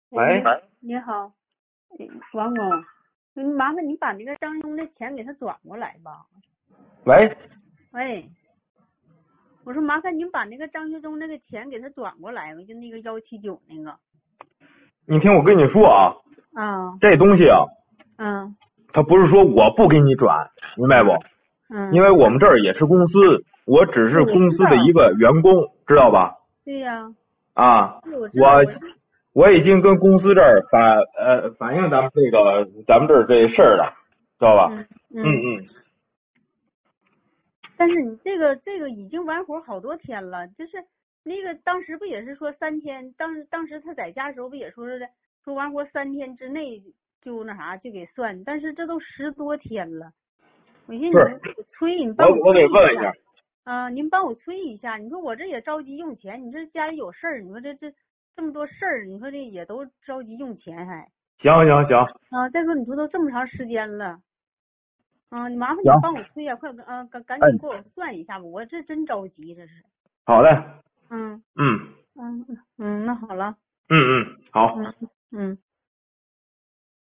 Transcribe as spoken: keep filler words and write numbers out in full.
喂， 你好，王工，嗯麻烦你把那个张庸的钱给他转过来吧。 喂， 喂，我说麻烦您把那个张学忠那个钱给他转过来吧，就那个幺七九那个。 你听我跟你说啊， 啊， 这东西啊， 嗯， 它不是说我不给你转，明白不？ 嗯， 因为我们这儿也是公司，我只是公司的一个员工，知道吧？ 对呀、 啊， 我知道， 我我知道我已经跟公司这儿反呃反映咱们这个咱们这儿这事儿了，知道吧？ 嗯嗯嗯。 嗯， 但是你这个这个已经完活好多天了，就是那个当时不也是说三天，当时当时他在家的时候不也说是的，说完活三天之内就那啥就给算，但是这都十多天了。我寻思是你催，你帮我我催一得问一下。 啊，您帮我催一下。你说我这也着急用钱，你这家里有事儿，你说这这这么多事儿，你说这也都着急用钱还行行行啊。再说你说都这么长时间了，啊，你麻烦你行， 帮我催呀，快啊赶赶哎， 紧给我算一下吧，我这真着急这是。 好嘞， 嗯嗯嗯嗯，那好了。 嗯嗯，好。 嗯。